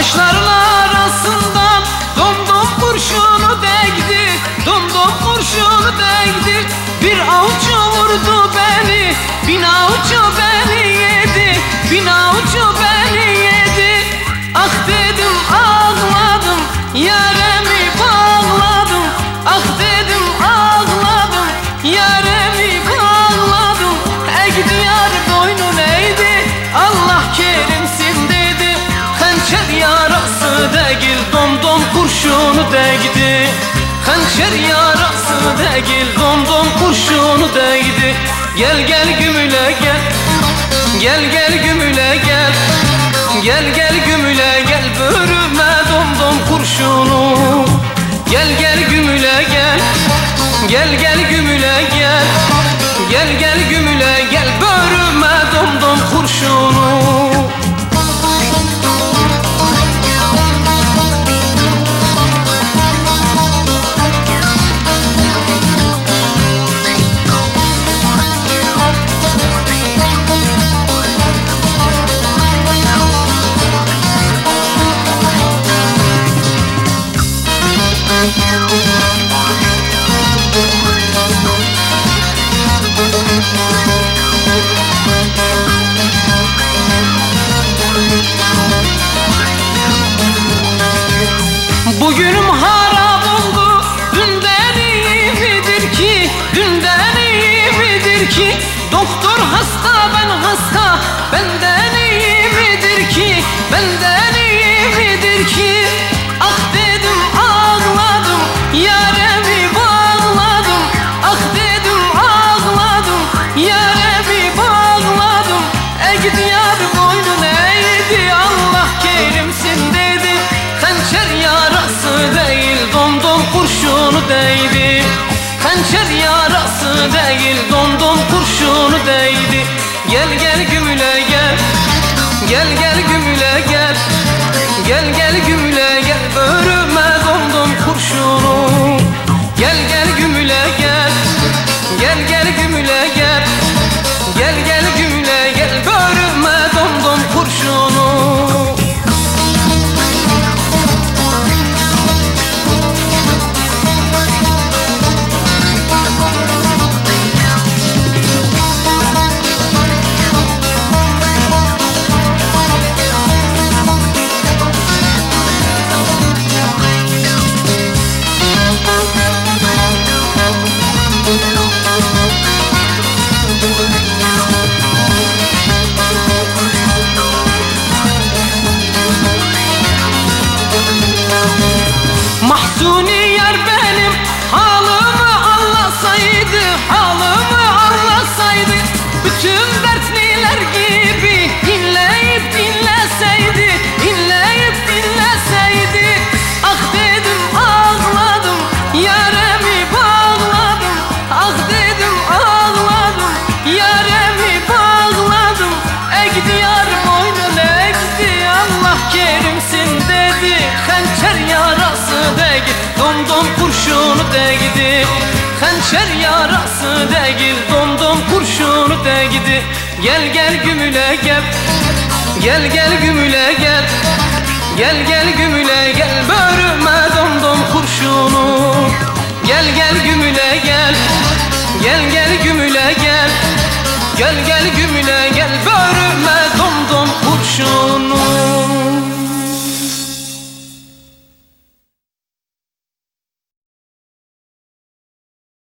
Kaşların arasından domdom kurşunu değdi, domdom kurşunu değdi. Bir avcı vurdu beni, bin avcı beni yedi, bin avcı beni yedi. Ah dedim ağladım, yaremi bağladım. Ah dedim ağladım, yaremi bağladım. Ey diyar boynun eğdi, Allah kerimsin dedi. Hançer yarası değil, domdom kurşunu değdi. Hançer yarası değil, domdom kurşunu değdi. Gel gel gümüle gel, gel gel gümüle gel. Gel gel gümüle gel, börüme domdom kurşunu. Gel gel gümüle gel, gel gel gümüle gel. Gel gel gümüle gel, börüme domdom kurşunu. Bugünüm harap oldu, dünden iyi midir ki? Dünden iyi midir ki? Doktor hasta, ben hasta, benden iyi midir ki? Benden iyi midir ki? Ah dedim ağladım, yaremi bağladım. Ah dedim ağladım, yaremi bağladım. Ey diyar boynun eğdi, Allah kerimsin dedi. Hançer yarası değil, domdom kurşunu değdi. Hançer yarası değil, domdom kurşunu değdi. Gel gel gümüle gel, gel gel gümüle gel. Gel gel gümüle gel, börüme domdom kurşunu. Gel gel gümüle gel, gel gel gümüle gel. Gel gel gümüle gel, börüme domdom kurşunu. Mahzuni yar benim halımı anlasaydı, halımı anlasaydı. Bütün dertliler gibi dinleyip dinleseydi, dinleyip dinleseydi. Ah dedim ağladım, yaremi bağladım. Ah dedim ağladım, yaremi bağladım. Ey diyar boynun eğdi, Allah kerimsin dedi. Hançer yarası değil, domdom kurşunu değdi. Hançer yarası değil, domdom kurşunu değdi. Gel gel gümüle gel, gel gel gümüle gel. Gel gel gümüle gel, börüme domdom kurşunu. Gel gel gümüle gel, gel gel gümüle gel. Gel gel gümüle gel, börüme domdom kurşunu.